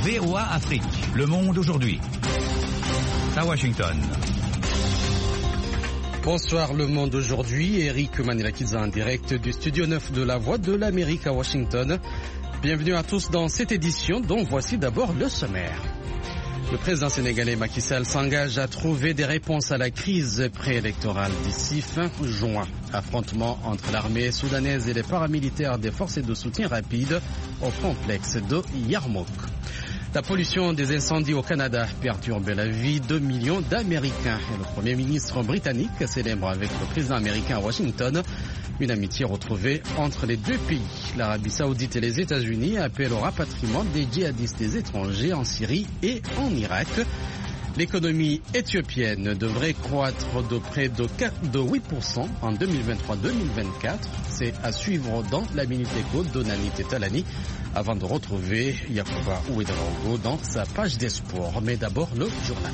VOA Afrique. Le monde aujourd'hui. À Washington. Bonsoir Le Monde aujourd'hui, Eric Manilakidza en direct du studio 9 de la Voix de l'Amérique à Washington. Bienvenue à tous dans cette édition dont voici d'abord le sommaire. Le président sénégalais Macky Sall s'engage à trouver des réponses à la crise préélectorale d'ici fin juin. Affrontement entre l'armée soudanaise et les paramilitaires des forces de soutien rapide au complexe de Yarmouk. La pollution des incendies au Canada perturbe la vie de millions d'Américains. Et le Premier ministre britannique célèbre avec le président américain à Washington une amitié retrouvée entre les deux pays. L'Arabie Saoudite et les États-Unis appellent au rapatriement des djihadistes étrangers en Syrie et en Irak. L'économie éthiopienne devrait croître de près de 8% en 2023-2024. C'est à suivre dans la Minute Éco de Nani Talani avant de retrouver Yakuba Ouedraogo dans sa page des sports. Mais d'abord, le journal.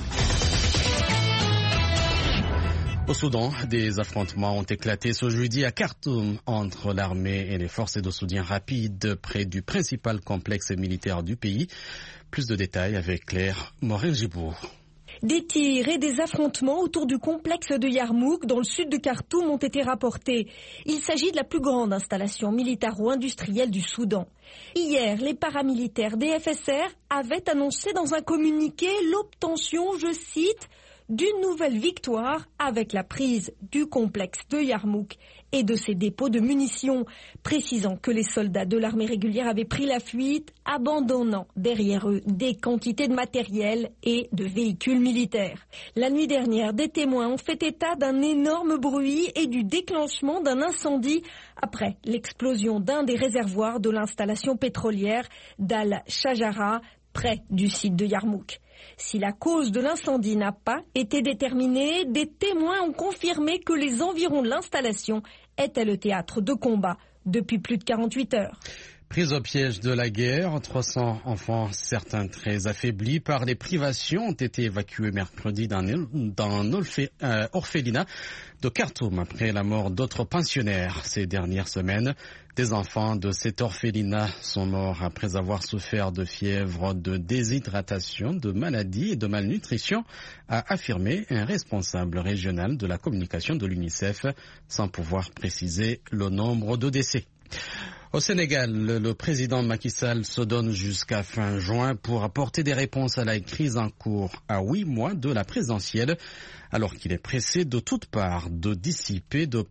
Au Soudan, des affrontements ont éclaté ce jeudi à Khartoum entre l'armée et les forces de soutien rapide près du principal complexe militaire du pays. Plus de détails avec Claire Morin-Gibourg. Des tirs et des affrontements autour du complexe de Yarmouk, dans le sud de Khartoum, ont été rapportés. Il s'agit de la plus grande installation militaro-industrielle du Soudan. Hier, les paramilitaires des FSR avaient annoncé dans un communiqué l'obtention, je cite, d'une nouvelle victoire avec la prise du complexe de Yarmouk et de ses dépôts de munitions, précisant que les soldats de l'armée régulière avaient pris la fuite, abandonnant derrière eux des quantités de matériel et de véhicules militaires. La nuit dernière, des témoins ont fait état d'un énorme bruit et du déclenchement d'un incendie après l'explosion d'un des réservoirs de l'installation pétrolière d'Al-Shajara, près du site de Yarmouk. Si la cause de l'incendie n'a pas été déterminée, des témoins ont confirmé que les environs de l'installation étaient le théâtre de combat depuis plus de 48 heures. Pris au piège de la guerre, 300 enfants, certains très affaiblis par les privations, ont été évacués mercredi dans l'orphelinat de Khartoum après la mort d'autres pensionnaires ces dernières semaines. Des enfants de cet orphelinat sont morts après avoir souffert de fièvre, de déshydratation, de maladies et de malnutrition, a affirmé un responsable régional de la communication de l'UNICEF, sans pouvoir préciser le nombre de décès. Au Sénégal, le président Macky Sall se donne jusqu'à fin juin pour apporter des réponses à la crise en cours à 8 mois de la présidentielle, alors qu'il est pressé de toutes parts de dissiper de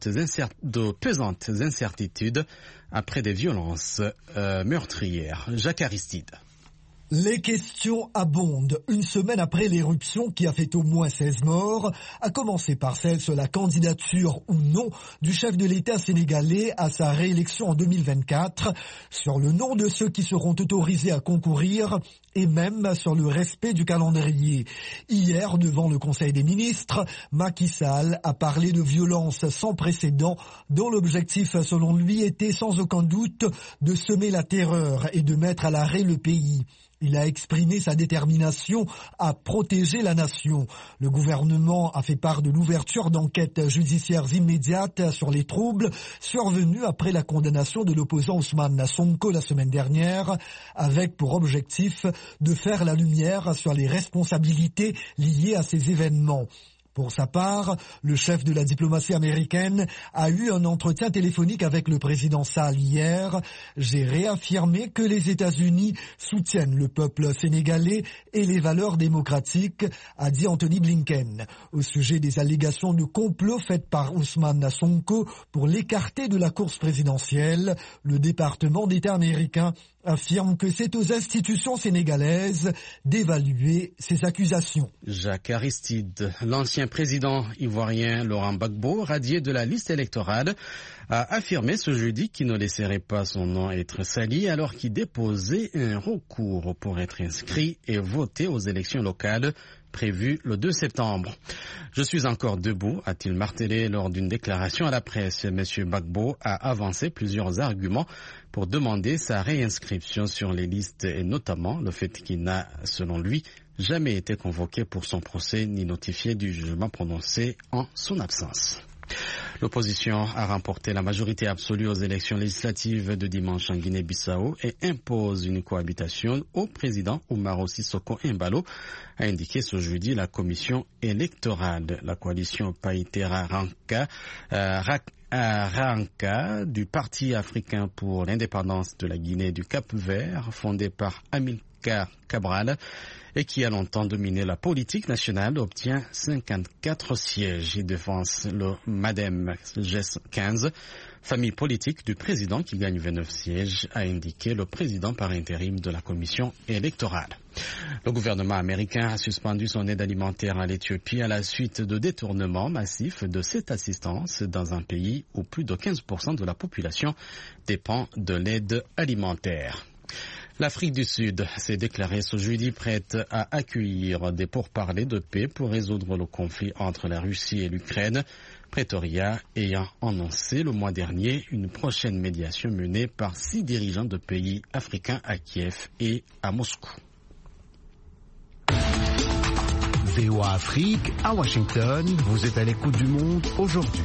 pesantes incertitudes après des violences meurtrières. Jacques Aristide. Les questions abondent. Une semaine après l'éruption qui a fait au moins 16 morts, à commencer par celle sur la candidature ou non du chef de l'État sénégalais à sa réélection en 2024, sur le nom de ceux qui seront autorisés à concourir et même sur le respect du calendrier. Hier, devant le Conseil des ministres, Macky Sall a parlé de violence sans précédent dont l'objectif, selon lui, était sans aucun doute de semer la terreur et de mettre à l'arrêt le pays. Il a exprimé sa détermination à protéger la nation. Le gouvernement a fait part de l'ouverture d'enquêtes judiciaires immédiates sur les troubles survenus après la condamnation de l'opposant Ousmane Sonko la semaine dernière, avec pour objectif de faire la lumière sur les responsabilités liées à ces événements. Pour sa part, le chef de la diplomatie américaine a eu un entretien téléphonique avec le président Sall hier. J'ai réaffirmé que les États-Unis soutiennent le peuple sénégalais et les valeurs démocratiques, a dit Anthony Blinken. Au sujet des allégations de complot faites par Ousmane Sonko pour l'écarter de la course présidentielle, le département d'État américain affirme que c'est aux institutions sénégalaises d'évaluer ces accusations. Jacques Aristide, l'ancien président ivoirien Laurent Gbagbo, radié de la liste électorale, a affirmé ce jeudi qu'il ne laisserait pas son nom être sali alors qu'il déposait un recours pour être inscrit et voter aux élections locales prévues le 2 septembre. Je suis encore debout, a-t-il martelé lors d'une déclaration à la presse. M. Gbagbo a avancé plusieurs arguments pour demander sa réinscription sur les listes et notamment le fait qu'il n'a, selon lui, jamais été convoqué pour son procès ni notifié du jugement prononcé en son absence. L'opposition a remporté la majorité absolue aux élections législatives de dimanche en Guinée-Bissau et impose une cohabitation au président Umaro Sissoko Embalo, a indiqué ce jeudi la commission électorale. La coalition Païtera Ranka du Parti africain pour l'indépendance de la Guinée du Cap-Vert, fondé par Amilcar Cabral et qui a longtemps dominé la politique nationale, obtient 54 sièges. Il devance le Madem GES 15, famille politique du président qui gagne 29 sièges, a indiqué le président par intérim de la commission électorale. Le gouvernement américain a suspendu son aide alimentaire à l'Éthiopie à la suite de détournements massifs de cette assistance dans un pays où plus de 15% de la population dépend de l'aide alimentaire. L'Afrique du Sud s'est déclarée ce jeudi prête à accueillir des pourparlers de paix pour résoudre le conflit entre la Russie et l'Ukraine, Pretoria ayant annoncé le mois dernier une prochaine médiation menée par 6 dirigeants de pays africains à Kiev et à Moscou. VOA Afrique à Washington, vous êtes à l'écoute du monde aujourd'hui.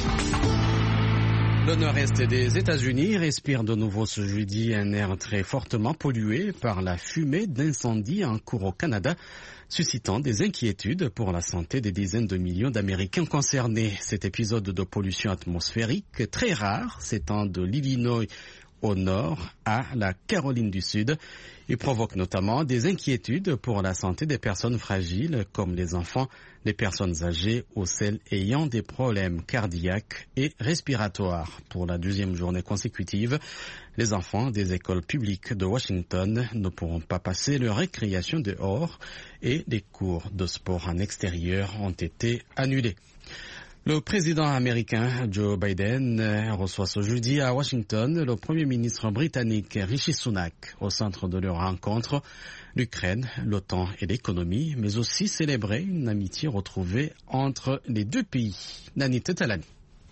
Le nord-est des États-Unis respire de nouveau ce jeudi un air très fortement pollué par la fumée d'incendie en cours au Canada, suscitant des inquiétudes pour la santé des dizaines de millions d'Américains concernés. Cet épisode de pollution atmosphérique très rare s'étend de l'Illinois au nord à la Caroline du Sud. Il provoque notamment des inquiétudes pour la santé des personnes fragiles comme les enfants, les personnes âgées ou celles ayant des problèmes cardiaques et respiratoires. Pour la 2e journée consécutive, les enfants des écoles publiques de Washington ne pourront pas passer leur récréation dehors et les cours de sport en extérieur ont été annulés. Le président américain Joe Biden reçoit ce jeudi à Washington le Premier ministre britannique Rishi Sunak. Au centre de leur rencontre, l'Ukraine, l'OTAN et l'économie, mais aussi célébrer une amitié retrouvée entre les deux pays. Nani Tetalani.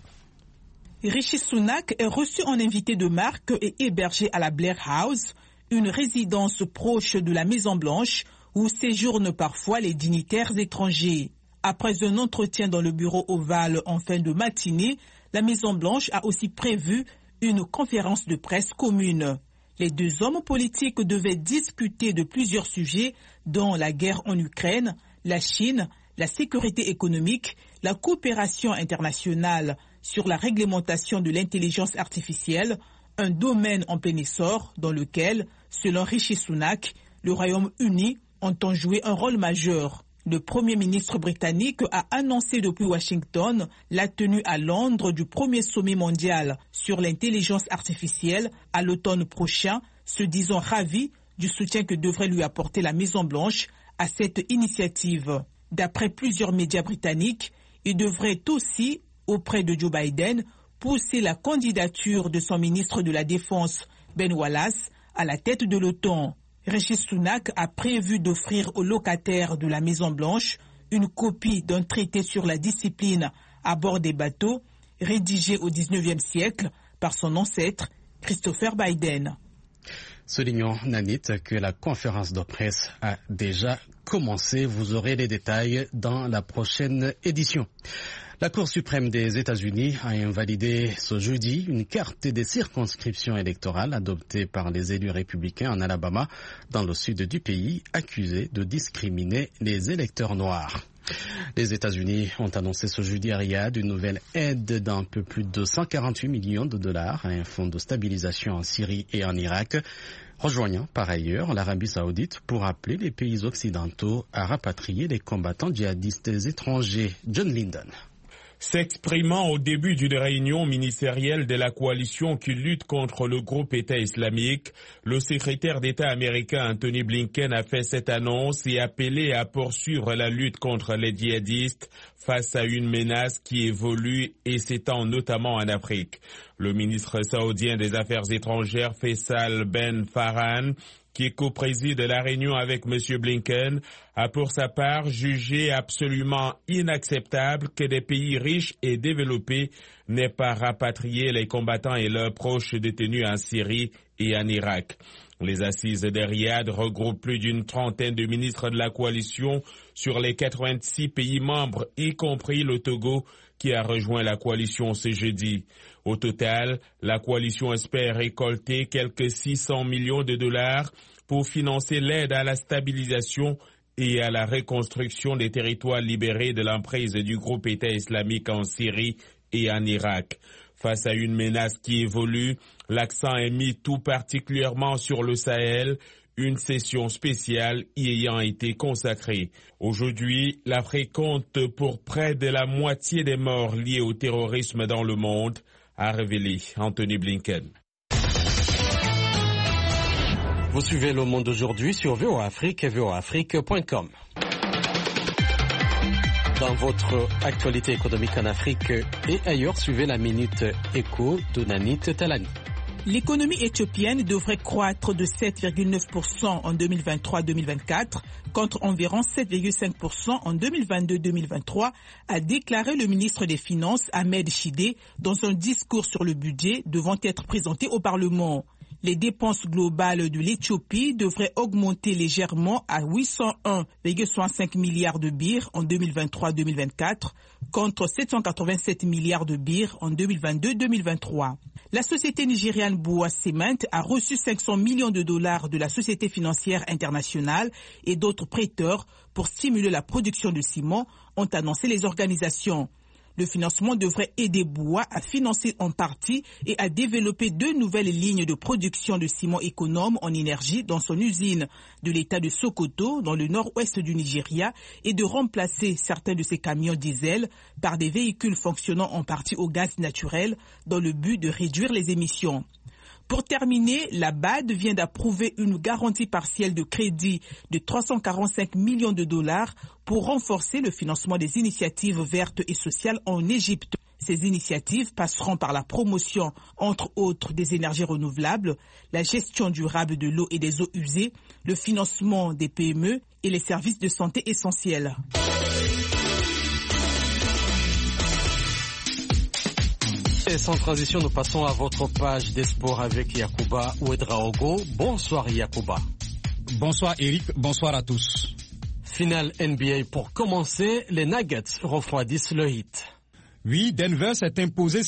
Rishi Sunak est reçu en invité de marque et hébergé à la Blair House, une résidence proche de la Maison-Blanche où séjournent parfois les dignitaires étrangers. Après un entretien dans le bureau ovale en fin de matinée, la Maison-Blanche a aussi prévu une conférence de presse commune. Les deux hommes politiques devaient discuter de plusieurs sujets, dont la guerre en Ukraine, la Chine, la sécurité économique, la coopération internationale sur la réglementation de l'intelligence artificielle, un domaine en plein essor dans lequel, selon Rishi Sunak, le Royaume-Uni entend jouer un rôle majeur. Le Premier ministre britannique a annoncé depuis Washington la tenue à Londres du premier sommet mondial sur l'intelligence artificielle à l'automne prochain, se disant ravi du soutien que devrait lui apporter la Maison-Blanche à cette initiative. D'après plusieurs médias britanniques, il devrait aussi, auprès de Joe Biden, pousser la candidature de son ministre de la Défense, Ben Wallace, à la tête de l'OTAN. Rishi Sunak a prévu d'offrir aux locataires de la Maison-Blanche une copie d'un traité sur la discipline à bord des bateaux, rédigé au XIXe siècle par son ancêtre, Christopher Biden. Soulignons, Nanit, que la conférence de presse a déjà commencé. Vous aurez les détails dans la prochaine édition. La Cour suprême des États-Unis a invalidé ce jeudi une carte des circonscriptions électorales adoptée par les élus républicains en Alabama, dans le sud du pays, accusés de discriminer les électeurs noirs. Les États-Unis ont annoncé ce jeudi à Riyad une nouvelle aide d'un peu plus de 148 millions de dollars à un fonds de stabilisation en Syrie et en Irak, rejoignant par ailleurs l'Arabie Saoudite pour appeler les pays occidentaux à rapatrier les combattants djihadistes étrangers. John Linden. S'exprimant au début d'une réunion ministérielle de la coalition qui lutte contre le groupe État islamique, le secrétaire d'État américain Anthony Blinken a fait cette annonce et appelé à poursuivre la lutte contre les djihadistes face à une menace qui évolue et s'étend notamment en Afrique. Le ministre saoudien des Affaires étrangères Faisal Ben Farhan, qui co-préside la réunion avec M. Blinken, a pour sa part jugé absolument inacceptable que des pays riches et développés n'aient pas rapatrié les combattants et leurs proches détenus en Syrie et en Irak. Les assises de Riyad regroupent plus d'une trentaine de ministres de la coalition sur les 86 pays membres, y compris le Togo, qui a rejoint la coalition ce jeudi. Au total, la coalition espère récolter quelques 600 millions de dollars pour financer l'aide à la stabilisation et à la reconstruction des territoires libérés de l'emprise du groupe État islamique en Syrie et en Irak. Face à une menace qui évolue, l'accent est mis tout particulièrement sur le Sahel, une session spéciale y ayant été consacrée. Aujourd'hui, l'Afrique compte pour près de la moitié des morts liés au terrorisme dans le monde, a révélé Anthony Blinken. Vous suivez Le Monde aujourd'hui sur VOA Afrique et voaafrique.com. Dans votre actualité économique en Afrique et ailleurs, suivez la Minute Éco de Nanit Talani. L'économie éthiopienne devrait croître de 7,9% en 2023-2024 contre environ 7,5% en 2022-2023, a déclaré le ministre des Finances Ahmed Shide dans un discours sur le budget devant être présenté au Parlement. Les dépenses globales de l'Éthiopie devraient augmenter légèrement à 801,65 milliards de birr en 2023-2024 contre 787 milliards de birr en 2022-2023. La société nigériane Bua Cement a reçu 500 millions de dollars de la Société financière internationale et d'autres prêteurs pour stimuler la production de ciment, ont annoncé les organisations. Le financement devrait aider Bua à financer en partie et à développer 2 nouvelles lignes de production de ciment économe en énergie dans son usine de l'État de Sokoto, dans le nord-ouest du Nigeria, et de remplacer certains de ses camions diesel par des véhicules fonctionnant en partie au gaz naturel dans le but de réduire les émissions. Pour terminer, la BAD vient d'approuver une garantie partielle de crédit de 345 millions de dollars pour renforcer le financement des initiatives vertes et sociales en Égypte. Ces initiatives passeront par la promotion, entre autres, des énergies renouvelables, la gestion durable de l'eau et des eaux usées, le financement des PME et les services de santé essentiels. Et sans transition, nous passons à votre page des sports avec Yacouba Ouedraogo. Bonsoir Yacouba. Bonsoir Eric, bonsoir à tous. Finale NBA pour commencer, les Nuggets refroidissent le Heat. Oui, Denver s'est imposé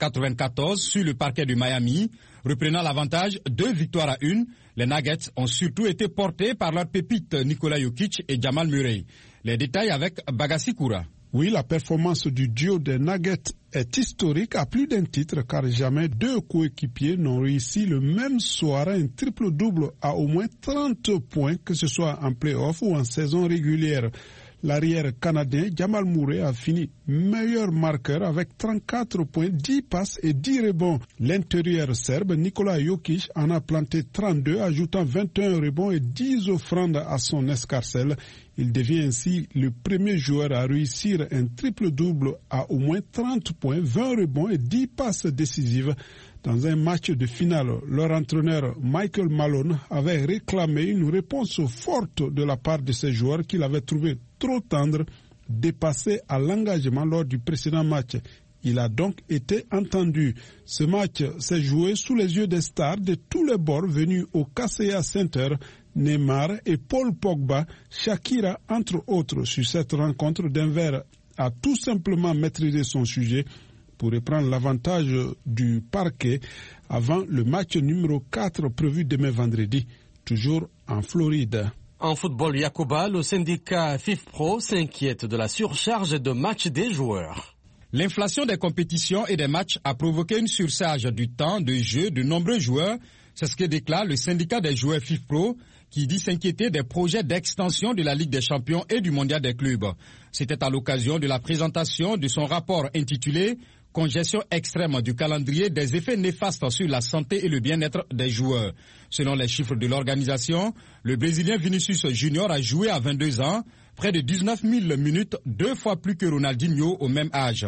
109-94 sur le parquet de Miami, reprenant l'avantage 2 victoires à 1. Les Nuggets ont surtout été portés par leurs pépites Nikola Jokic et Jamal Murray. Les détails avec Bagassi Koura. Oui, la performance du duo des Nuggets est historique à plus d'un titre car jamais 2 coéquipiers n'ont réussi le même soir un triple-double à au moins 30 points, que ce soit en play-off ou en saison régulière. L'arrière canadien Jamal Murray a fini meilleur marqueur avec 34 points, 10 passes et 10 rebonds. L'intérieur serbe Nikola Jokic en a planté 32, ajoutant 21 rebonds et 10 offrandes à son escarcelle. Il devient ainsi le premier joueur à réussir un triple-double à au moins 30 points, 20 rebonds et 10 passes décisives. Dans un match de finale, leur entraîneur Michael Malone avait réclamé une réponse forte de la part de ses joueurs qu'il avait trouvé trop tendre, dépassé à l'engagement lors du précédent match. Il a donc été entendu. Ce match s'est joué sous les yeux des stars de tous les bords venus au KCA Center, Neymar et Paul Pogba, Shakira entre autres. Sur cette rencontre, Denver a tout simplement maîtrisé son sujet pour reprendre l'avantage du parquet avant le match numéro 4 prévu demain vendredi, toujours en Floride. En football, Yacouba, le syndicat FIFPro s'inquiète de la surcharge de matchs des joueurs. L'inflation des compétitions et des matchs a provoqué une surcharge du temps de jeu de nombreux joueurs. C'est ce que déclare le syndicat des joueurs FIFPro, qui dit s'inquiéter des projets d'extension de la Ligue des champions et du mondial des clubs. C'était à l'occasion de la présentation de son rapport intitulé « Congestion extrême du calendrier, des effets néfastes sur la santé et le bien-être des joueurs ». Selon les chiffres de l'organisation, le Brésilien Vinicius Junior a joué à 22 ans, près de 19 000 minutes, 2 fois plus que Ronaldinho au même âge.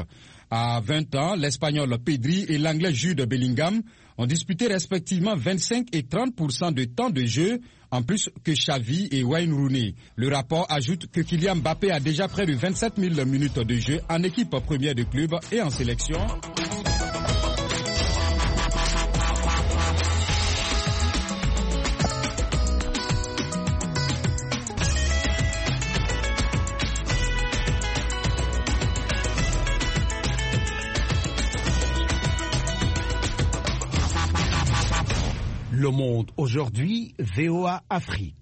À 20 ans, l'Espagnol Pedri et l'Anglais Jude Bellingham ont disputé respectivement 25 et 30% de temps de jeu, en plus que Xavi et Wayne Rooney. Le rapport ajoute que Kylian Mbappé a déjà près de 27 000 minutes de jeu en équipe première de club et en sélection. Le Monde aujourd'hui, VOA Afrique.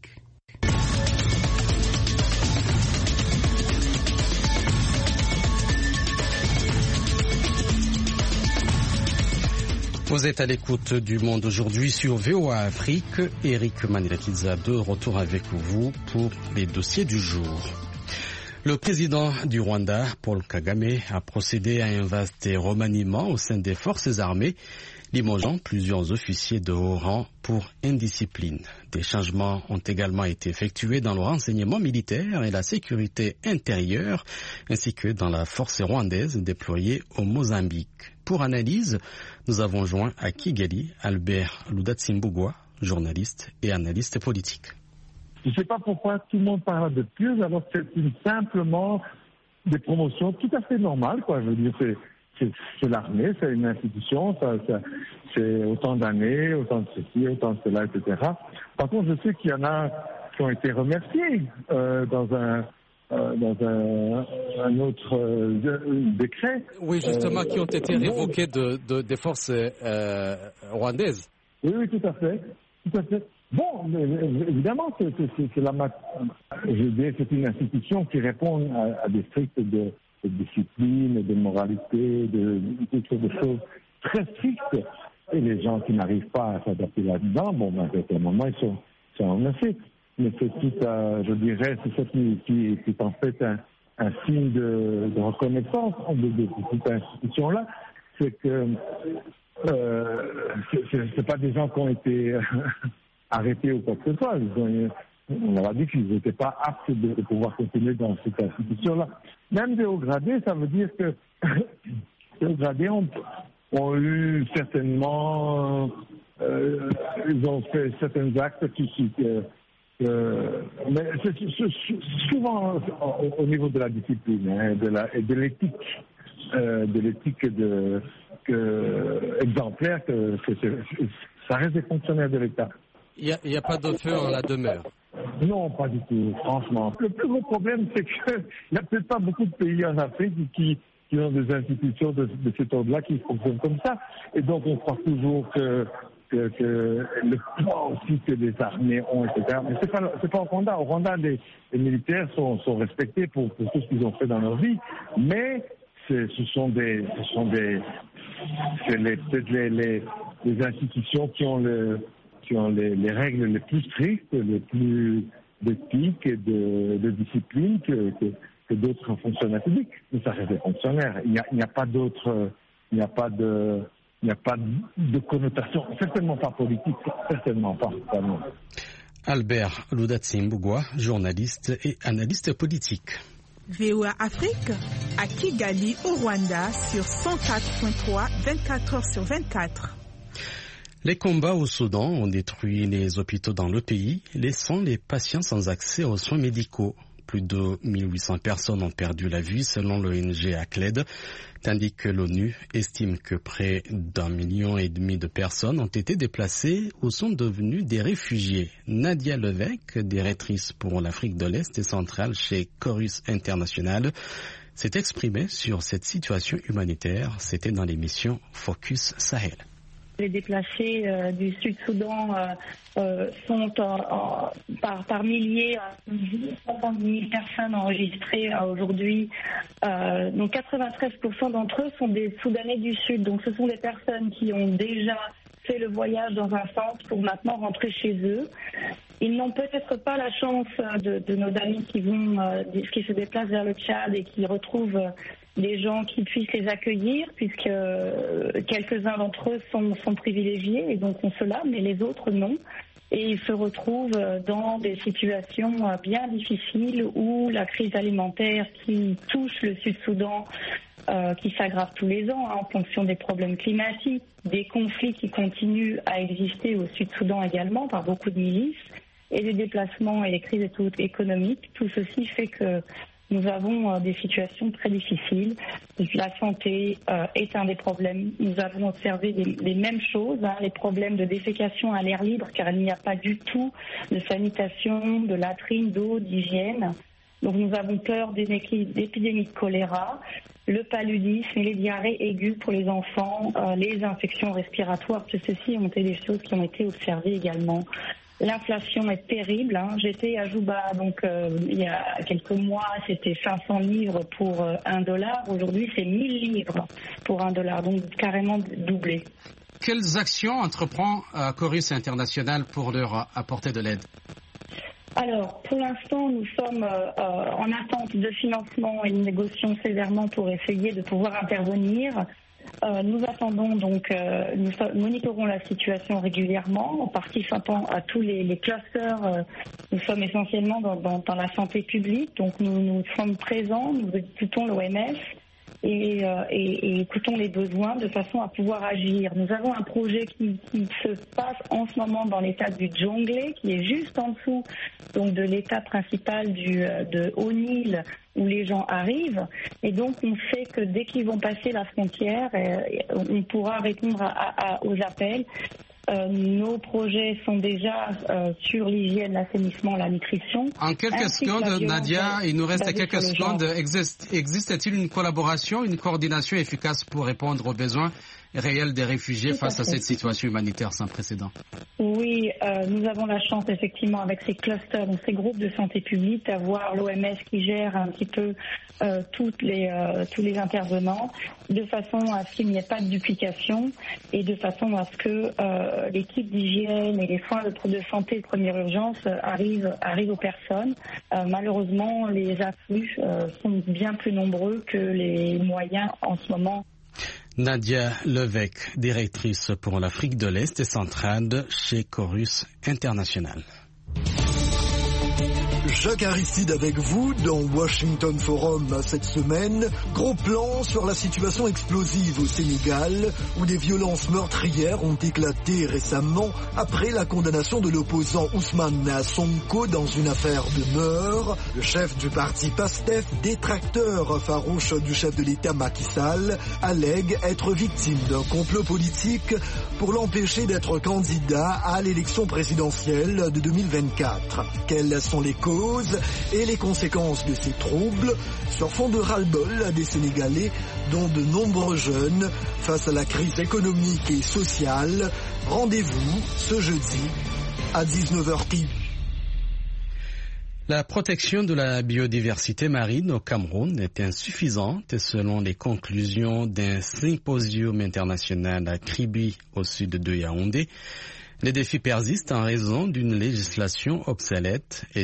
Vous êtes à l'écoute du Monde aujourd'hui sur VOA Afrique. Eric Manilakiza de retour avec vous pour les dossiers du jour. Le président du Rwanda, Paul Kagame, a procédé à un vaste remaniement au sein des forces armées, limogeant plusieurs officiers de haut rang pour indiscipline. Des changements ont également été effectués dans le renseignement militaire et la sécurité intérieure, ainsi que dans la force rwandaise déployée au Mozambique. Pour analyse, nous avons joint à Kigali Albert Ludatsimbugwa, journaliste et analyste politique. Je ne sais pas pourquoi tout le monde parle de plus, alors que c'est simplement des promotions tout à fait normales, quoi. Je veux dire, c'est l'armée, c'est une institution, c'est autant d'années, autant de ceci, autant de cela, etc. Par contre, je sais qu'il y en a qui ont été remerciés dans un autre décret. Oui, justement, qui ont été révoqués des forces rwandaises. Oui, tout à fait. Bon, mais, évidemment, c'est une institution qui répond à des strictes de discipline, de moralité, de choses très strictes. Et les gens qui n'arrivent pas à s'adapter là-dedans, bon, ben, à un moment, ils sont menacés. Mais c'est tout, je dirais, c'est ça qui est en fait un signe de reconnaissance de cette institution-là. C'est que c'est pas des gens qui ont été arrêtés ou quoi que ce soit. On leur a dit qu'ils n'étaient pas aptes de pouvoir continuer dans cette institution-là. Même des hauts gradés, ça veut dire que les hauts gradés ont eu certainement, ils ont fait certains actes mais c'est souvent au niveau de la discipline, hein, et de l'éthique, exemplaire, que ça reste des fonctionnaires de l'État. Il n'y a pas de feu en la demeure. Non, pas du tout, franchement. Le plus gros problème, c'est qu'il n'y a peut-être pas beaucoup de pays en Afrique qui ont des institutions de cet ordre-là qui fonctionnent comme ça. Et donc, on croit toujours que le poids aussi que les armées ont, etc. Mais c'est pas au Rwanda. Au Rwanda, les militaires sont respectés pour tout ce qu'ils ont fait dans leur vie. Mais ce sont peut-être les institutions qui ont les règles les plus strictes, les plus d'éthique et de discipline que d'autres fonctionnaires publics. Mais ça reste des fonctionnaires. Il n'y a pas d'autres, il n'y a pas de connotation, certainement pas politique, certainement pas. Non. Albert Ludatsimbugwa, journaliste et analyste politique. VOA Afrique, à Kigali, au Rwanda, sur 104.3, 24 heures sur 24. Les combats au Soudan ont détruit les hôpitaux dans le pays, laissant les patients sans accès aux soins médicaux. Plus de 1800 personnes ont perdu la vie selon l'ONG ACLED, tandis que l'ONU estime que près d'1,5 million de personnes ont été déplacées ou sont devenues des réfugiés. Nadia Levesque, directrice pour l'Afrique de l'Est et centrale chez Chorus International, s'est exprimée sur cette situation humanitaire. C'était dans l'émission Focus Sahel. Les déplacés du Sud-Soudan sont par milliers, 70 000 personnes enregistrées aujourd'hui. Donc 93% d'entre eux sont des Soudanais du Sud. Donc ce sont des personnes qui ont déjà fait le voyage dans un sens pour maintenant rentrer chez eux. Ils n'ont peut-être pas la chance de nos amis qui se déplacent vers le Tchad et qui retrouvent des gens qui puissent les accueillir, puisque quelques-uns d'entre eux sont privilégiés et donc ont cela, mais les autres non. Et ils se retrouvent dans des situations bien difficiles où la crise alimentaire qui touche le Sud-Soudan, qui s'aggrave tous les ans en fonction des problèmes climatiques, des conflits qui continuent à exister au Sud-Soudan également par beaucoup de milices, et les déplacements et les crises économiques, tout ceci fait que nous avons des situations très difficiles. La santé est un des problèmes. Nous avons observé les mêmes choses, les problèmes de défécation à l'air libre, car il n'y a pas du tout de sanitation, de latrines, d'eau, d'hygiène. Donc nous avons peur d'épidémies de choléra. le paludisme et les diarrhées aiguës pour les enfants, les infections respiratoires, tout ceci ont été des choses qui ont été observées également. L'inflation est terrible. J'étais à Juba, donc il y a quelques mois, c'était 500 livres pour $1. Aujourd'hui, c'est 1000 livres pour $1, donc carrément doublé. Quelles actions entreprend Chorus International pour leur apporter de l'aide? Alors, pour l'instant, nous sommes en attente de financement et nous négocions sévèrement pour essayer de pouvoir intervenir. Nous attendons donc, nous monitorons la situation régulièrement en participant à tous les clusters. Nous sommes essentiellement dans la santé publique, donc nous sommes présents, nous écoutons l'OMS et écoutons les besoins de façon à pouvoir agir. Nous avons un projet qui se passe en ce moment dans l'état du Djonglé, qui est juste en dessous donc de l'état principal de O'Neill, où les gens arrivent, et donc on sait que dès qu'ils vont passer la frontière, on pourra répondre aux appels. Nos projets sont déjà sur l'hygiène, l'assainissement, la nutrition. En quelques secondes, Nadia, il nous reste quelques secondes. Existe-t-il une collaboration, une coordination efficace pour répondre aux besoins réels des réfugiés face à cette situation humanitaire sans précédent? Oui, nous avons la chance effectivement avec ces clusters, donc ces groupes de santé publique, d'avoir l'OMS qui gère un petit peu tous les intervenants, de façon à ce qu'il n'y ait pas de duplication et de façon à ce que l'équipe d'hygiène et les soins de santé de première urgence arrivent aux personnes. Malheureusement, les afflux sont bien plus nombreux que les moyens en ce moment. Nadia Levesque, directrice pour l'Afrique de l'Est et centrale chez Chorus International. Jacques Aristide avec vous dans Washington Forum cette semaine. Gros plan sur la situation explosive au Sénégal où des violences meurtrières ont éclaté récemment après la condamnation de l'opposant Ousmane Sonko dans une affaire de meurtre. Le chef du parti PASTEF, détracteur farouche du chef de l'État Macky Sall, allègue être victime d'un complot politique pour l'empêcher d'être candidat à l'élection présidentielle de 2024. Quelles sont les causes et les conséquences de ces troubles sur fond de ras-le-bol des Sénégalais, dont de nombreux jeunes, face à la crise économique et sociale? Rendez-vous ce jeudi à 19h. La protection de la biodiversité marine au Cameroun est insuffisante selon les conclusions d'un symposium international à Kribi au sud de Yaoundé. Les défis persistent en raison d'une législation obsolète et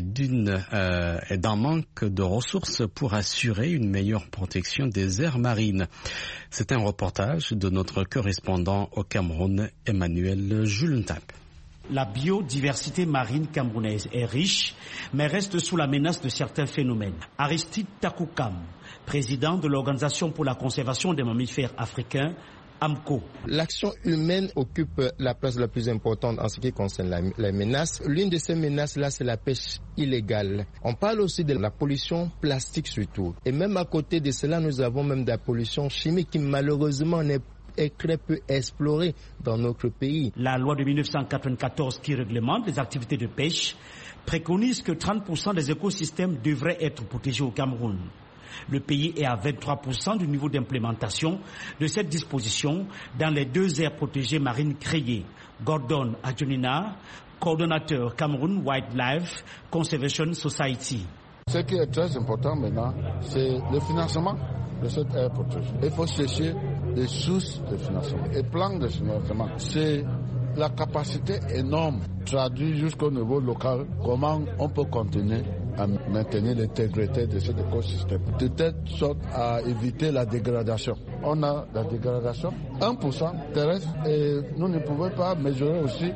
d'un manque de ressources pour assurer une meilleure protection des aires marines. C'est un reportage de notre correspondant au Cameroun, Emmanuel Julentap. La biodiversité marine camerounaise est riche, mais reste sous la menace de certains phénomènes. Aristide Takoukam, président de l'Organisation pour la conservation des mammifères africains, AMCO. L'action humaine occupe la place la plus importante en ce qui concerne la menace. L'une de ces menaces-là, c'est la pêche illégale. On parle aussi de la pollution plastique surtout. Et même à côté de cela, nous avons même de la pollution chimique qui malheureusement est très peu explorée dans notre pays. La loi de 1994 qui réglemente les activités de pêche préconise que 30% des écosystèmes devraient être protégés au Cameroun. Le pays est à 23% du niveau d'implémentation de cette disposition dans les 2 aires protégées marines créées. Gordon Adjonina, coordonnateur Cameroun Wildlife Conservation Society. Ce qui est très important maintenant, c'est le financement de cette aire protégée. Il faut chercher des sources de financement. Et plan de financement, c'est la capacité énorme, traduit jusqu'au niveau local, comment on peut continuer à maintenir l'intégrité de cet écosystème, de telle sorte à éviter la dégradation. On a la dégradation, 1% terrestre, et nous ne pouvons pas mesurer aussi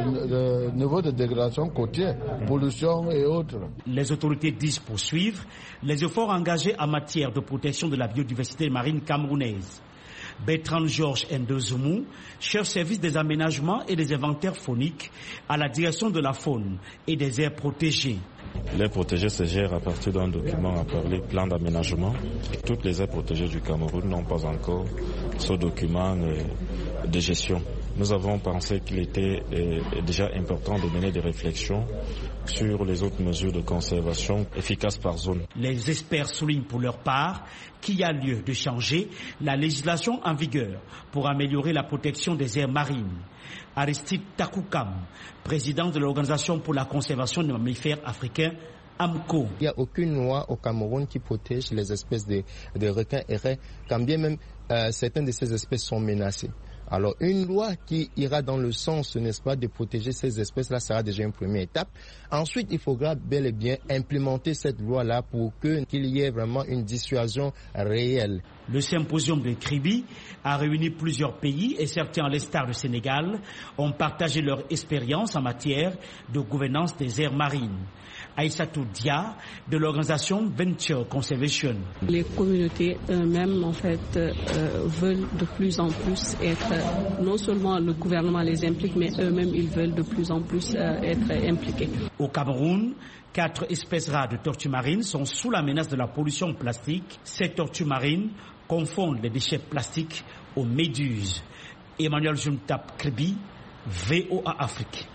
le niveau de dégradation côtière, pollution et autres. Les autorités disent poursuivre les efforts engagés en matière de protection de la biodiversité marine camerounaise. Bertrand Georges Ndozoumou, chef service des aménagements et des inventaires fauniques à la direction de la faune et des aires protégées. Les protégées se gèrent à partir d'un document appelé plan d'aménagement. Toutes les aires protégées du Cameroun n'ont pas encore ce document de gestion. nous avons pensé qu'il était déjà important de mener des réflexions sur les autres mesures de conservation efficaces par zone. Les experts soulignent pour leur part qu'il y a lieu de changer la législation en vigueur pour améliorer la protection des aires marines. Aristide Takoukam, président de l'Organisation pour la conservation des mammifères africains, AMCO. Il n'y a aucune loi au Cameroun qui protège les espèces de requins et raies, quand bien même certaines de ces espèces sont menacées. Alors une loi qui ira dans le sens, n'est-ce pas, de protéger ces espèces-là sera déjà une première étape. Ensuite, il faudra bel et bien implémenter cette loi-là pour qu'il y ait vraiment une dissuasion réelle. Le symposium de Kribi a réuni plusieurs pays et certains, à l'instar du Sénégal, ont partagé leur expérience en matière de gouvernance des aires marines. Aïssatou Dia, de l'organisation Venture Conservation. Les communautés eux-mêmes, en fait, veulent de plus en plus être, non seulement le gouvernement les implique, mais eux-mêmes, ils veulent de plus en plus être impliqués. Au Cameroun, 4 espèces rares de tortues marines sont sous la menace de la pollution plastique. Ces tortues marines confondent les déchets plastiques aux méduses. Emmanuel Juntap Kribi, VOA Afrique.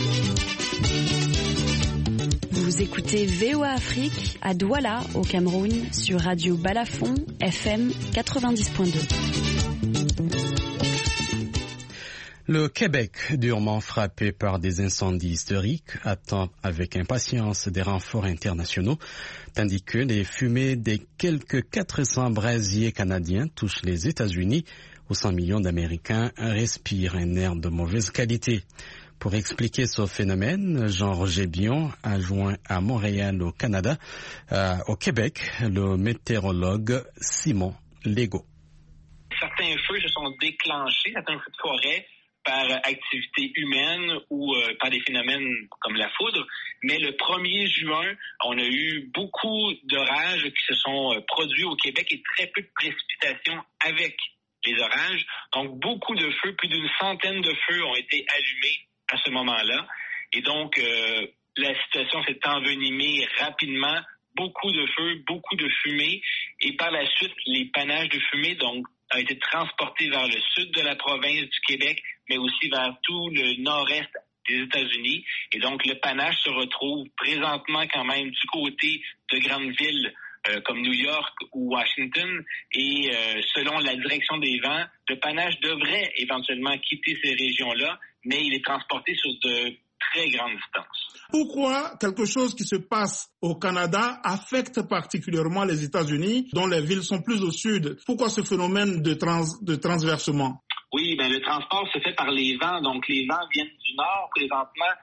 Vous écoutez VOA Afrique à Douala, au Cameroun, sur Radio Balafon, FM 90.2. Le Québec, durement frappé par des incendies historiques, attend avec impatience des renforts internationaux, tandis que les fumées des quelques 400 brasiers canadiens touchent les États-Unis, où 100 millions d'Américains respirent un air de mauvaise qualité. Pour expliquer ce phénomène, Jean-Roger Bion a joint à Montréal, au Canada, au Québec, le météorologue Simon Legault. Certains feux se sont déclenchés, certains feux de forêt, par activité humaine ou par des phénomènes comme la foudre. Mais le 1er juin, on a eu beaucoup d'orages qui se sont produits au Québec et très peu de précipitations avec les orages. Donc, beaucoup de feux, plus d'une centaine de feux ont été allumés à ce moment-là. Et donc, la situation s'est envenimée rapidement. Beaucoup de feux, beaucoup de fumée. Et par la suite, les panaches de fumée ont été transportés vers le sud de la province du Québec, mais aussi vers tout le nord-est des États-Unis. Et donc, le panache se retrouve présentement quand même du côté de grandes villes comme New York ou Washington. Et selon la direction des vents, le panache devrait éventuellement quitter ces régions-là, mais il est transporté sur de très grandes distances. Pourquoi quelque chose qui se passe au Canada affecte particulièrement les États-Unis, dont les villes sont plus au sud? Pourquoi ce phénomène de transversement? Oui, le transport se fait par les vents. Donc, les vents viennent du nord présentement.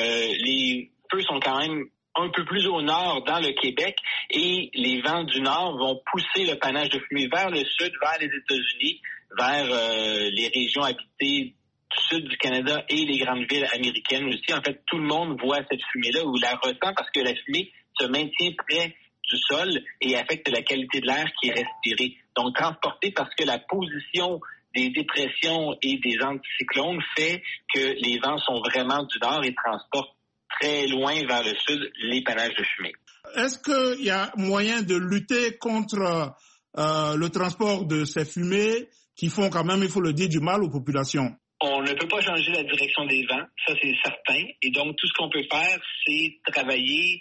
Les feux sont quand même un peu plus au nord dans le Québec et les vents du nord vont pousser le panache de fumée vers le sud, vers les États-Unis, vers les régions habitées du sud du Canada et les grandes villes américaines aussi. En fait, tout le monde voit cette fumée-là ou la ressent parce que la fumée se maintient près du sol et affecte la qualité de l'air qui est respiré. Donc, transportée parce que la position des dépressions et des anticyclones fait que les vents sont vraiment du nord et transportent très loin vers le sud les panaches de fumée. Est-ce qu'il y a moyen de lutter contre le transport de ces fumées qui font quand même, il faut le dire, du mal aux populations? On ne peut pas changer la direction des vents, ça c'est certain. Et donc, tout ce qu'on peut faire, c'est travailler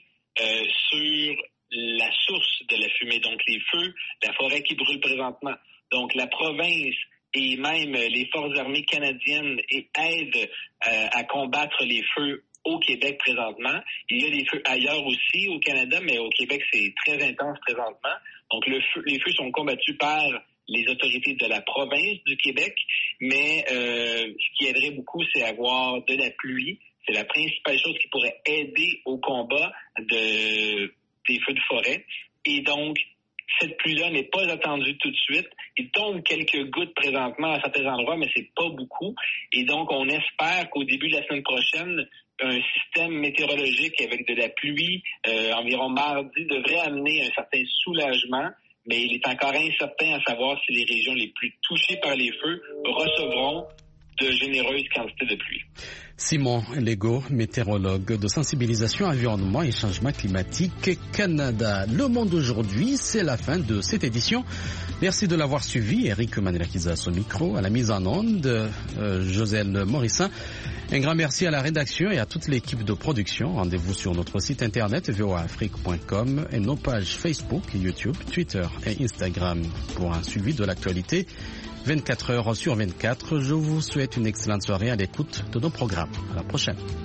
sur la source de la fumée. Donc, les feux, la forêt qui brûle présentement. Donc, la province et même les forces armées canadiennes aident à combattre les feux au Québec présentement. Il y a des feux ailleurs aussi au Canada, mais au Québec, c'est très intense présentement. Donc, les feux sont combattus par les autorités de la province du Québec, mais ce qui aiderait beaucoup, c'est avoir de la pluie. C'est la principale chose qui pourrait aider au combat des feux de forêt. Et donc, cette pluie-là n'est pas attendue tout de suite. Il tombe quelques gouttes présentement à certains endroits, mais c'est pas beaucoup. Et donc, on espère qu'au début de la semaine prochaine, un système météorologique avec de la pluie, environ mardi, devrait amener un certain soulagement. Mais il est encore incertain à savoir si les régions les plus touchées par les feux recevront de généreuses quantités de pluie. Simon Legault, météorologue de sensibilisation environnement et changement climatique Canada. Le monde aujourd'hui, c'est la fin de cette édition. Merci de l'avoir suivi. Eric Manelakizas au micro, à la mise en onde, Joselle Morissin. Un grand merci à la rédaction et à toute l'équipe de production. Rendez-vous sur notre site internet voaafrique.com et nos pages Facebook, YouTube, Twitter et Instagram pour un suivi de l'actualité 24 heures sur 24. Je vous souhaite une excellente soirée à l'écoute de nos programmes. À la prochaine.